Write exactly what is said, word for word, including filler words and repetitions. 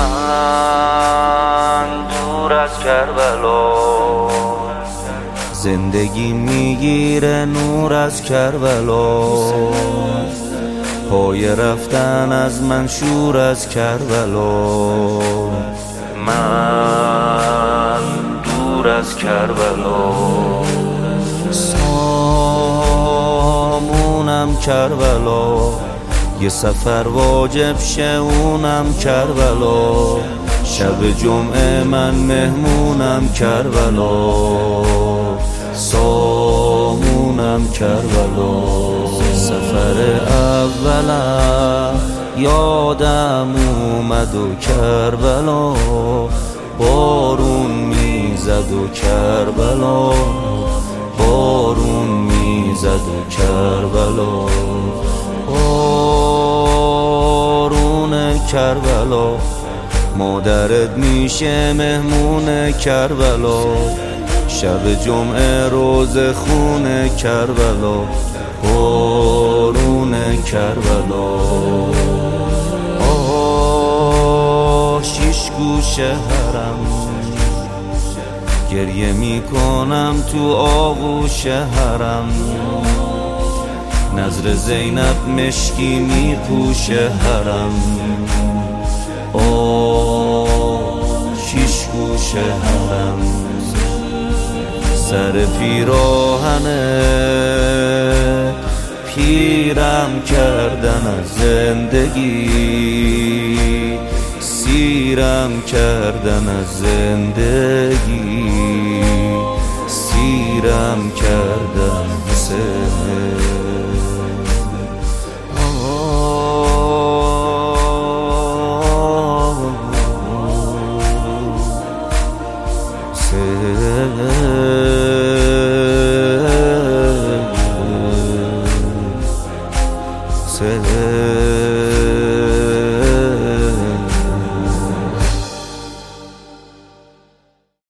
من دور از کربلا، زندگی میگیره نور از کربلا، پای رفتن از من شور از کربلا. من دور از کربلا، سامونم کربلا، یه سفر واجب شه اونم کربلا، شب جمعه من مهمونم کربلا، سامونم کربلا. سفر اولم یادم اومد و کربلا، بارون میزد و کربلا، بارون میزد و کربلا، بارون کربلا. مادرت میشه مهمون کربلا، شب جمعه روز خون کربلا، بارون کربلا. آه شیش گوشه حرم، گریه میکنم تو آغوش حرم، نظر زینب مشکی میپوشه حرم. آه شیش گوشه حرم، سر پیراهنه پیرم کردن از زندگی، سیرم کردن از زندگی، سیرم کردن حسین. Say